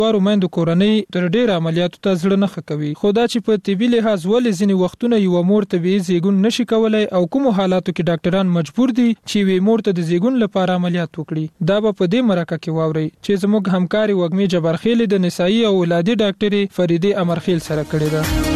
وارو مېندو کورنۍ تر ډېر عملیاتو ته زړه نه کوي. خو دا چې په طبي لحاظ ولې ځینې وختونه یو مور طبيعي زیږون نشي کولای او کوم حالاتو کې ډاکټران مجبور دي چې وی مور ته د زیږون لپاره عملیات وکړي. دا په دې مرکه کې واوري چې زموږ همکاري وګمي جبرخیل د نسایي او ولادي ډاکټري فریده امرخیل سره کړې ده.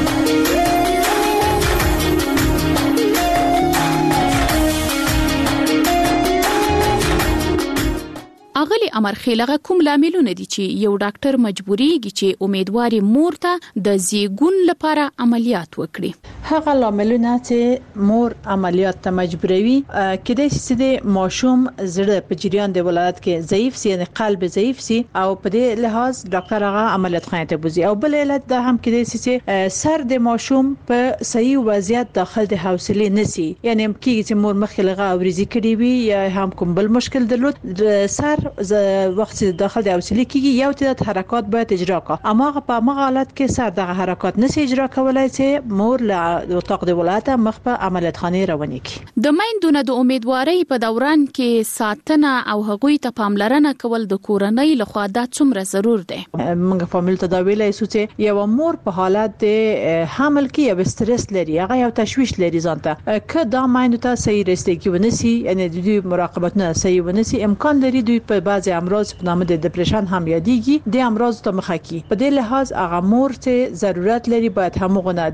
اغلی امرخیلغه کوم لاملونه دي چې یو ډاکټر مجبوريږي چې امیدواري مور ته د زیږون لپاره عملیات وکړي؟ هغه لاملونه چې مور عملیات ته مجبوروي کېدای شي د ماشوم زړه په جریان د ولادت کې ضعیف سي، یعنی قلب ضعیف سي او په دې لحاظ ډاکټر هغه عملیات خانه ته بوزي. او بل علت دا هم کېدای شي چې سر د ماشوم په صحیح وضعیت داخل د حوصله نسی، یعنی کېږي چې مور مخکله اوریزي کړي وي یا هم کوم بل مشکل درلود سر وخت داخل د حوصله کېږي یو تعداد حرکات باید اجرا کړه، اما په هغه حالت کې سر دغه حرکات نسی اجرا کولای چې مور له اتاق د ولادت مخ په عملیات خانه روانه کی. د میندونو د امیدوارۍ په دوران کې ساتنه او هغوی ته پاملرنه کول د کورنۍ لخوا د څومره ضرور دی؟ موږ فامیل تداویل ایسو چې یو مور په حالت د حمل کې یو استرس لري، هغه یو تشویش لري ځانته که دا میندو ته صحیح رسیدګي ونسی، یعنی د دوی مراقبتونه صحیح ونسی، امکان لري دوی په بعضی امراض په نامه د ډیپریشن هم یادېږي د امراض ته مخه کی. په دې لحاظ هغه مور چې ضرورت لري باید همغه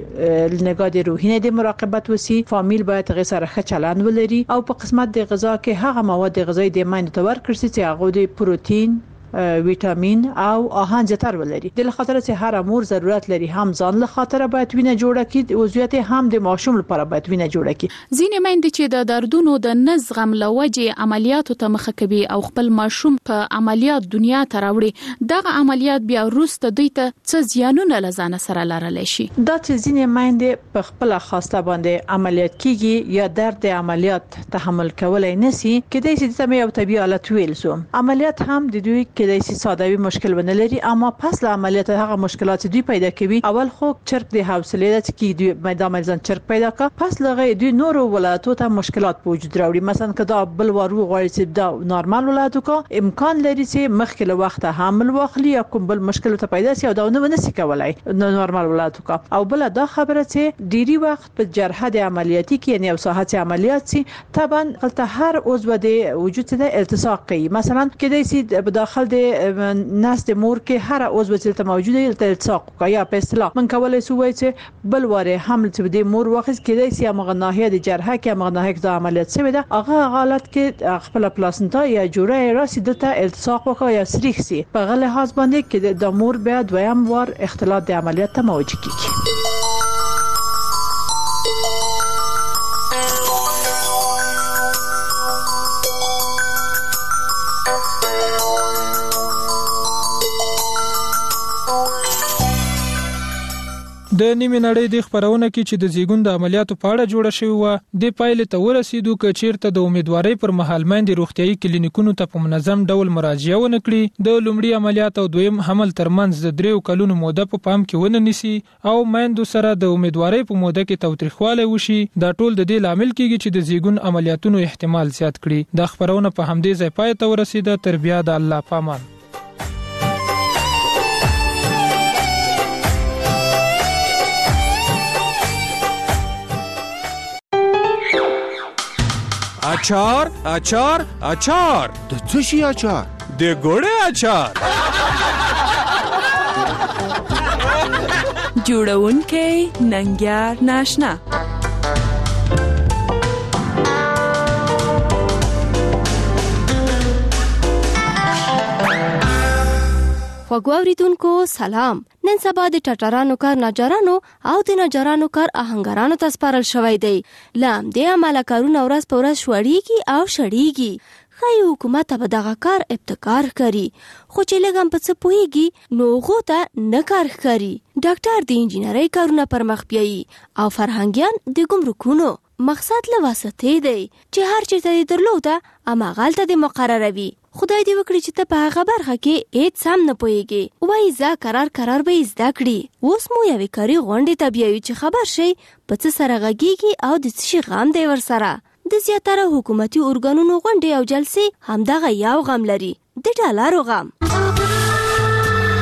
د نگاه د روحینه د مراقبت وسی، فامیل باید غیر سره ښه چلند ولري او په قسمت د غذا کې هغه مواد غذایی د میندو ته ورکړي چې هغه د پروتین، ویټامین او آهن زیاتر ولري. د خاطر چې هر مور ضرورت لري هم ځان له خاطر باید وینه جوړه کړي او زیات هم د ماشوم لپاره باید وینه جوړه کړي. ځینې میندې چې د دردونو د نزغم لوجه عملیاتو ته مخه کوي او خپل ماشوم په عملیات دنیا ته راوړي، دغه عملیات بیا وروسته دوی ته څه زیانونه لزانه سره لرلی شي؟ دا چې ځینې میندې په خپل خواسته باندې عملیات کیږي یا درد عملیات تحمل کولای نسی، کېدای شي چې یو طبيعي حالت ویل سو عملیات هم د دوی کېدای شي سادهوي مشکل ونه لري، اما پس له عملیات هغه مشکلات دوی پیدا کوي. اول خو چرک د حوصله د چې دوی میدان چرک پیدا کا، پس لغه دوی نور ولادتو ته مشکلات په وجود راوړي. مثلا کدا بل وارو غواړي چې دا نارمال ولادتو کا امکان لري چې مخکله وخت حمل واخلي یا کوم بل مشکل ته پیدا شي او دا نه ونسی کولای نارمال ولادتو کا. او بل دا خبره چې ډيري وخت په جرحه د عملیاتي کې یعنی او ساحت عملیات سي طبعا قلت هر عضو د وجود ته التصاق کوي. مثلا کېدای شي په داخل د ناس د مور کې هر عضو چې موجوده التصاق کوي یا په اصطلاح من کولای سو وای چې بل واره حمل چې د مور وخت کېدای شي هغه ناحیه د جرحه کې هغه ناحیه د عملیات سوي ده هغه حالت کې خپل پلاسنتا یا جوړه راسي دته التصاق وکړي یا سریخ سي په غل لحاظ باندې کې د مور بیا دویم وار اختلاط د عملیات ته مواجه کیږي. د نیمه نړۍ د خبرونه کې چې د زیږون د عملیاتو په اړه جوړه شوی و د پایلې ته ورسېدو چې چیرته د امیدوارۍ پر مهال مېندې روغتيایي کلینیکونو ته په منظم ډول مراجعه ونه کړي، د لومړي عملیات او دویم حمل ترمنځ د 3 کلونو موده په پام کې ونه نیسي او مېندو سره د امیدوارۍ په موده کې توتریخواله وشي، دا ټول د دې لامل کیږي چې د زیږون عملیاتونو احتمال زیات کړي. د خبرونه په همدې ځای پای ته ورسېده. تر بیا د الله پامان. اچار اچار اچار د څه شي اچار؟ د ګوړې اچار. جوړونکې ننګیار ناشنا. خوږواوریدونکو سلام. نن سبا د ټټرانو کار ناجرانو او د ناجرانو کار آهنګرانو ته سپارل شوی دی. لام د عمله کارونه ورځ په ورځ شوړیږي او شړیږي. خای حکومت به دغه کار ابتکار کوي، خو چې لګم په څه پويږي نو غو ته نه کار کوي. ډاکټر د انجینرۍ کارونه پر مخ بیاي او فرهنګيان د ګمرکونو. مقصد له واسطه دی چې هر چیرته درلوده اما غلطه د مقرروي. خدای دې وکړي چې ته په هغه برخه کې هیڅ سم نه پوهیږي وای ځا قرار به زده کړي. اوس مو یوې کاري غونډې ته بیایو چې خبر شي په څه سره غږیږي او د څه شي غم دی ورسره. د زیاتره حکومتي ارګانونو غونډې او جلسې همدغه یو غم لري، د ډالرو غم.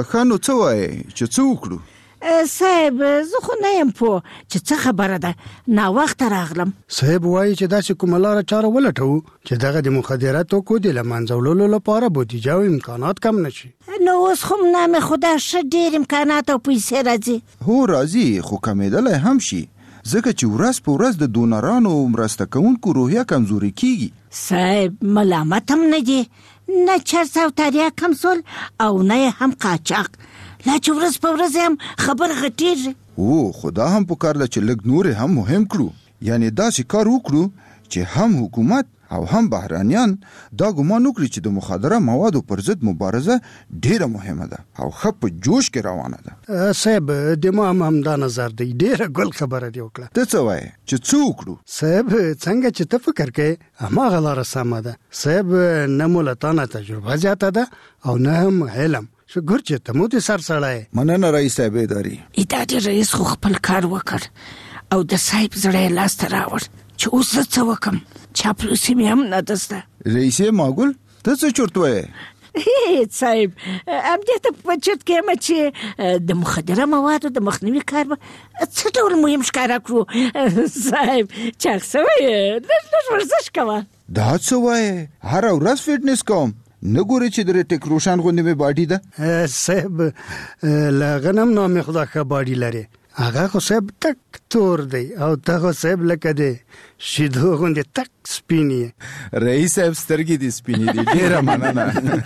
ښه نو څه وایې چې څه وکړو؟ صاحب زه خو نه یم پوه چې څه خبره ده، ناوخته راغلم. صاحب وایي چې داسې کومه لاره چاره ولټوو چې دغه د مخدره توکو د له منځه وړلو لپاره بودیجه او امکانات کم نه شي. نو اوس خو نامې خدا ښه ډېر امکانات او پیسې راځي. هو راځي، خو کمېدلی هم شي ځکه چې ورځ په ورځ د دونرانو او مرسته کوونکو روحیه کمزوري کیږي. صاحب ملامت هم نه دي، نه چرس او تریاک هم سول او نه هم قاچاق، لا چې ورځ په ورځ هم خبر غټیږي. او خدا هم پکار ده چې لږ نور هم مهم کړو، یعنی داسې کار وکړو چې هم حکومت او هم بهرانیان دا ګمان وکړي چې د مخدره موادو پر ضد مبارزه ډیره مهمه ده او ښه په جوش کې روانه ده. صاحب د ما هم دا نظر دی، ډیره ګل خبره دی وکړه. ته څه وایې چې څه وکړو؟ صاحب څنګه چې ته فکر کوې هماغه لاره سمه ده. صاحب نه مو له تا نه تجربه زیاته ده او نه هم علم. شکر چې ته مو د سر سړی. مننه رئیس صاحب اداري. اداري رئیس خو خپل کار وکړ او د صاحب زړه لاس ته راوړ چې اوس څه وکم، چاپلوسي مې هم نه ده زده. رئیسې ماګل ته څه چرت وایې؟ صاحب همدې ته په چرت کې یم چې د مخدره موادو د مخنیوي کار به څه ډول مهم ښکاره کړو. صاحب چاک سوی لږ ورزش کوه. دا څه وایې؟ هره ورځ فټنس کوم، نه ګورې چې د ریټیک روشن غوندې مې باډي ده؟ صاحب له غنم نامې خدا ښه باډي لري، هغه خو صاحب تک تور دی او ته خو صاحب لکه دی شیدو غوندې تک سپین یې. رئیس صاحب سترګې دې سپینې دي، ډېره مننه.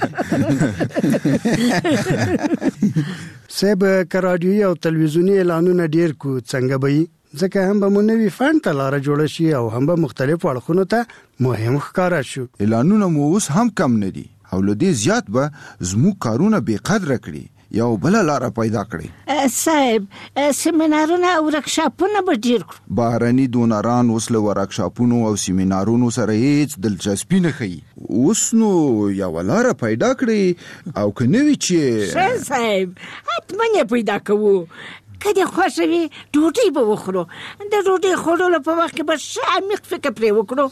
صاحب که راډیوي او تلویزیوني اعلانونه ډېر کو څنګه به وي؟ ځکه هم به مو نوي فنډ ته لاره جوړه شي او هم به مختلفو اړخونو ته مهم ښکاره شو. اعلانونه مو اوس هم کم نه دي او له دې زیات به زموږ کارونه بې قدره کړي یا بله لاره پیدا کړي. صاحب سیمینارونه او ورکشاپونه به ډېر کړو. بهرني دونران اوس له ورکشاپونو او سیمینارونو سره هیڅ دلچسپي نه ښیي. اوس نو یوه لاره پیدا کړي او که نه وي چې ښه صاحب حتما یې پیدا کوو. که دې خوښه وي ډوډۍ به وخورو، د ډوډۍ خوړلو په وخت کې به ښه عمیق فکر پرې وکړو.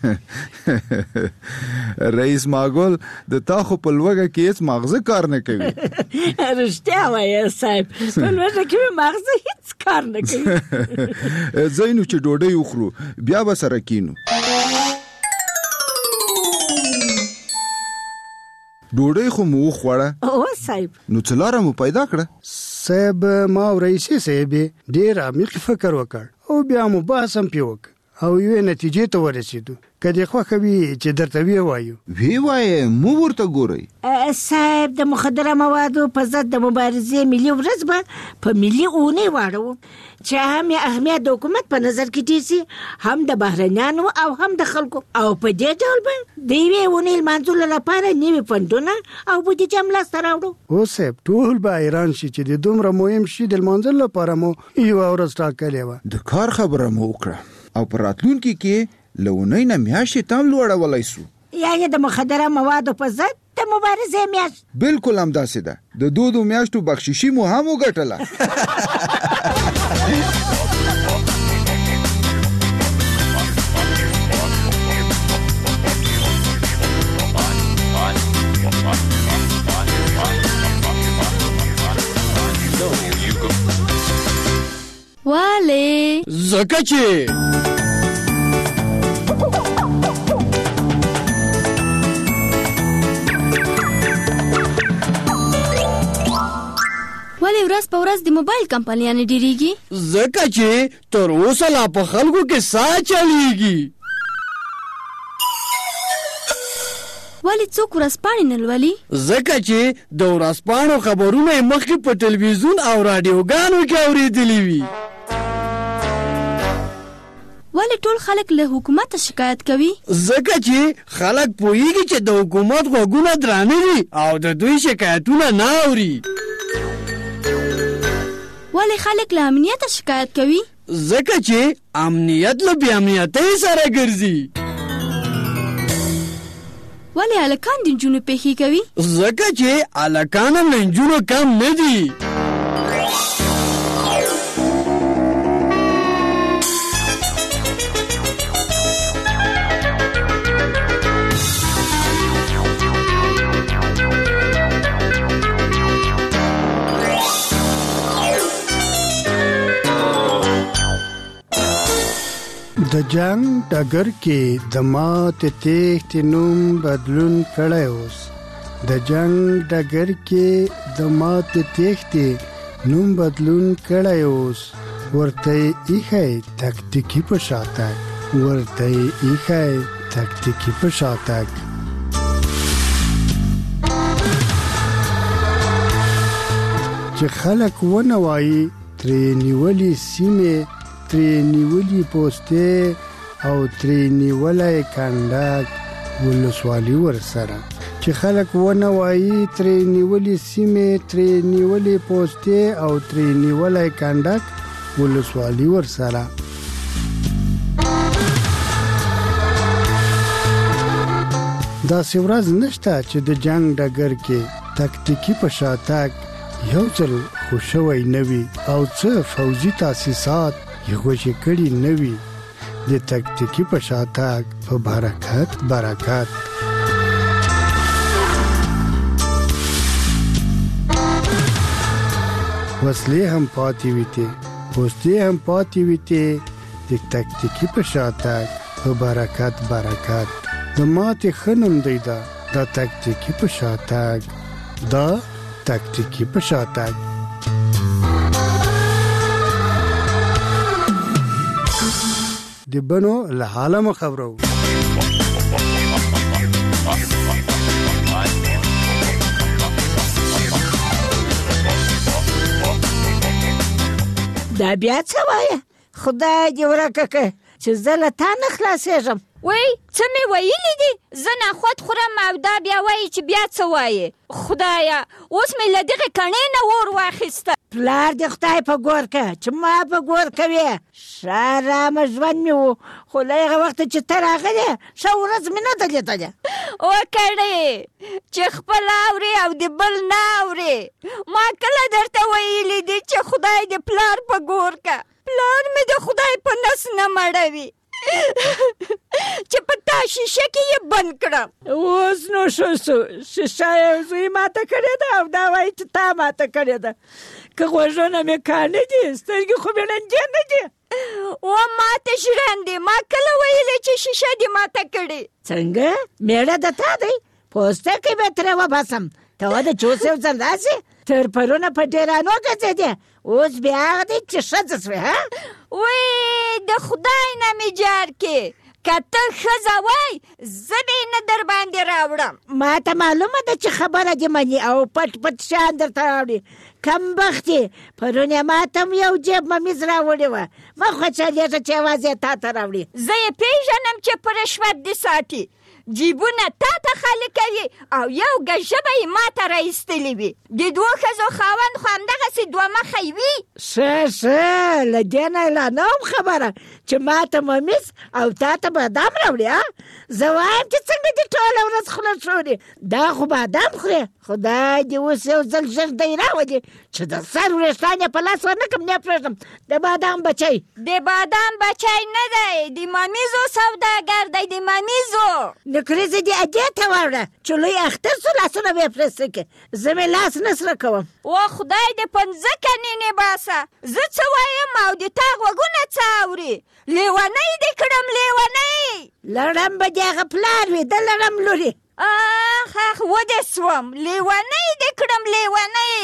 رئیس ماګل د تا خو په لوږه کې هیڅ ماغزه کار نه کوي. رښتیا وایې صاحب، په لوږه کې مې ماغزه هیڅ کار نه کوي. ځئ نو چې ډوډۍ وخورو، بیا به سره کینو. ډوډۍ خو مو وخوړه. او صاحب نو څه لاره مو پیدا کړه؟ صاحب ما او رئیسې صاحب ډېر عمیق فکر وکړ او بیا مو بحث هم پې وکړ او یوې نتیجې ته ورسېدو. که دې خوښه وي چې درته ووایو. وایې مو ورته ګورئ. صاحب د مخدره موادو په ضد د مبارزې ملي ورځ به په ملي اونۍ واړو چې هم یې اهمیت د حکومت په نظر کې ډېر سي، هم د بهرنیانو او هم د خلکو، او په دې ډول به د یوې اونۍ لمانځلو لپاره نوي فنډونه او بودیجه هم لاسته راوړو. او صاحب ټول به حیران شي چې د دومره مهم شي د لمانځلو لپاره مو یوه ورځ ټاکلې وه. د کار خبره مو وکړه او په راتلونکي کې له اونۍ نه میاشتې ته هم لوړولی سو. یعنې د مخدره موادو په ضد د مبارزې میاشت. بالکل همداسې ده. د دودو میاشتو بخششي مو هم وګټله. والې زکه چې ولې ورځ په ورځ د موبایل کمپنیانې ډېرېږي؟ زکه چې تر اوسه لا په خلکو کې ساه چلیږي. ولې څوک ورځپاڼې نه لولي؟ زکه چې د ورځپاڼو خبرونه یې مخکې په تلویزیون او راډیوګانو کې اورېدلي وي. ولې ټول خلک له حکومت شکایت کوي؟ زکه چې خلک پوهیږي چې د حکومت غوږونه درانه دي او د دوی شکایتونه نه اوري. ولې خلک له امنیت شکایت کوي؟ زکه چې امنیت له بې امنیتۍ سره ګرځي. ولې هلکان د نجونو پیښې کوي؟ زکه چې هلکان هم له نجونو کم نه دي. د جنگ ډګر کې د مات تیښت نوم بدلون کړی اوس د جنگ ډګر کې د مات تیښت نوم بدلون کړی اوس ورته ایخی تکتیکی په شاتک ورته ایخی تکتیکی په شاتک چې خلک ونوایي ترې نیولي سیمې ترې نیولي پوستې او ترې نیولی کنډک ولسوالي ورسره چې خلک ونوایي ترې نیولي سیمې ترې نیولي پوستې او ترې نیولی کنډک ولسوالي ورسره داسې ورځ نشته چې د جنگ ډګر کې تکتیکی په شاتک یو ځل خو شوی نه وي او څه فوجي تاسیسات یې غوښې کړي نه وي د تکتیکي په شاتګ په برکت وسلې هم پاتې وي پوستې هم پاتې وي د تکتیکي په شاتګ په برکت د ماتې ښه نوم دی دا تکتیکي په شاتګ دا تکتیکی په شاتګ د بنو له حاله مخبرو دا بیا څه وایه خدای دې ورکه چې زه له تا نه خلاصېږم وای څه مې ویلي دي زه نخود خورم او دا بیا وایي چې بیا څه وایې خدایا اوس مې له دغې کڼې نه اور واخیسته پلار دې خدای په ګور که چې ما په ګور کوې ښه رامه ژوند مې و خو له هغه وخته چې ته راغلې ښه ورځ مې نه ده لیدلې وکړې چې خپل اورې او د بل نه اورې ما کله درته ویلي دي چې خدای دې پلار په ګور که پلار مې د خدای په نس نه مړوي چې په تا شیشه کې یې بند کړم اوس نو شو شیشه یې زوی ماته کړې ده او دا وایي چې تا ماته کړې ده که غوږونه مې کاڼه دي سترګې خو مې ړندې نه دي و ماته ژرندې ما کله ویلې چې شیشه دې ماته کړې څنګه میړه د تا دی پوستکی به ترې وباسم ته وا د چوس یو ځل داسې تر پرونه په ډیرانو ګرځېدې اوس بیا هغه دی چې ښځه سوې وی د خدای نه مې جار کې که ته ښځه وای زه به یې نه در باندې راوړم ما ته معلومه ده چې خبره دې مني او پټ شیان درته راوړي کمبختې پرون یې ما ته هم یو جیب ممیز راوړې وه مه خوشحالېږه چې یوازې تا ته راوړي زه یې پېژنم چې په رشوت دې ساتي جیبونه تا ته خالي کوي او یو ګژبه یې ما ته راایستلې وي د دوو ښځو خاوند خو همدغسې دوه مخی وي ښه له دې نه لا نه وم خبره چې ما ته ممیز او تا ته بادام راوړي زه وایم چې څنګه دې ټوله ورځ خوله شوري دا خو بادام خورې خدای دې اوس یو ځل ژر دی راولي چې د سر وریښتان یې په لاس ورنه کړم نه پرېږدم د بادام بچی نه دی د ممیزو سوداګر دی د ممیزو نکریزې دې ادې ته واوړه چې لوی اختر سو لاسونه به یې پرې سکې زه مې لاس نه سره کوم و خدای دې په مځکه نینې باسه زه څه وایم او د تا غوږونه څه اوري لیونۍ دې کړم لیونۍ لړم به دې هغه پلار وي د لړم لوري اخ ودې سوم لیونۍ دې کړم لیونۍ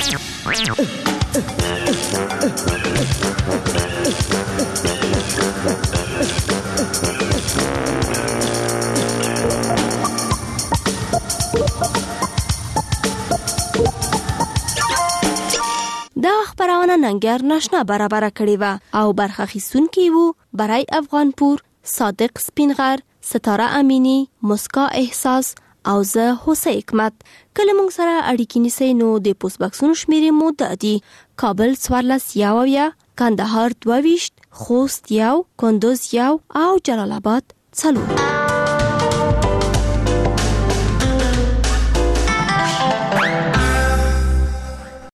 دا خبرونه ننګر ناشنا برابر کړی و او برخه اخیستونکي وو برای افغانپور صادق سپینغر ستاره امینی مسکا احساس او زه حسین حکمت کله موږ سره اړیکې نیسئ نو د پوسټ باکسونو شمیرې مو دادي کابل 14 کندهار 22 خوست 1 کندوز 1 او جلال آباد 4